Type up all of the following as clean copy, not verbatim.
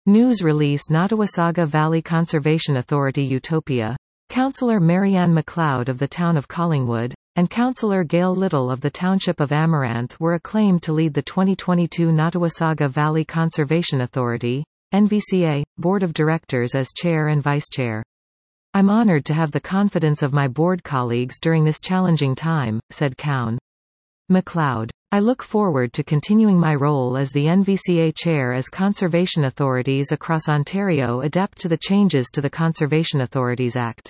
News release Nottawasaga Valley Conservation Authority Utopia. Councillor Marianne MacLeod of the town of Collingwood, and Councillor Gail Little of the township of Amaranth were acclaimed to lead the 2022 Nottawasaga Valley Conservation Authority, NVCA, Board of Directors as Chair and Vice Chair. I'm honoured to have the confidence of my board colleagues during this challenging time, said Cown. MacLeod. I look forward to continuing my role as the NVCA Chair as conservation authorities across Ontario adapt to the changes to the Conservation Authorities Act.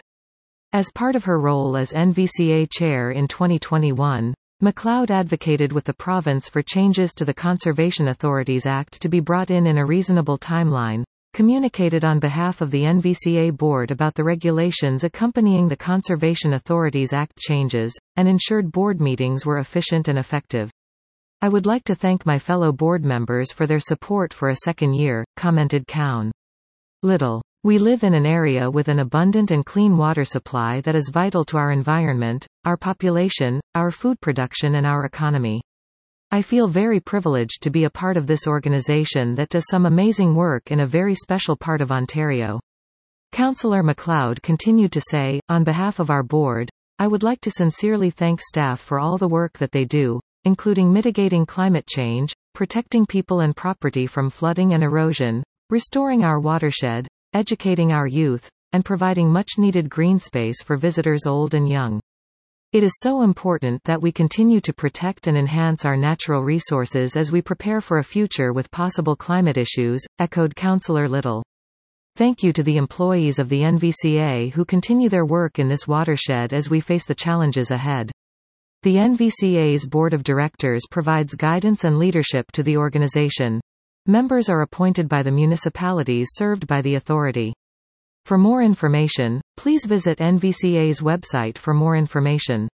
As part of her role as NVCA Chair in 2021, MacLeod advocated with the province for changes to the Conservation Authorities Act to be brought in a reasonable timeline, communicated on behalf of the NVCA Board about the regulations accompanying the Conservation Authorities Act changes, and ensured board meetings were efficient and effective. I would like to thank my fellow board members for their support for a second year, commented Cown. Little. We live in an area with an abundant and clean water supply that is vital to our environment, our population, our food production and our economy. I feel very privileged to be a part of this organization that does some amazing work in a very special part of Ontario. Councillor MacLeod continued to say, on behalf of our board, I would like to sincerely thank staff for all the work that they do, including mitigating climate change, protecting people and property from flooding and erosion, restoring our watershed, educating our youth, and providing much-needed green space for visitors old and young. It is so important that we continue to protect and enhance our natural resources as we prepare for a future with possible climate issues, echoed Councillor Little. Thank you to the employees of the NVCA who continue their work in this watershed as we face the challenges ahead. The NVCA's Board of Directors provides guidance and leadership to the organization. Members are appointed by the municipalities served by the authority. For more information, please visit NVCA's website for more information.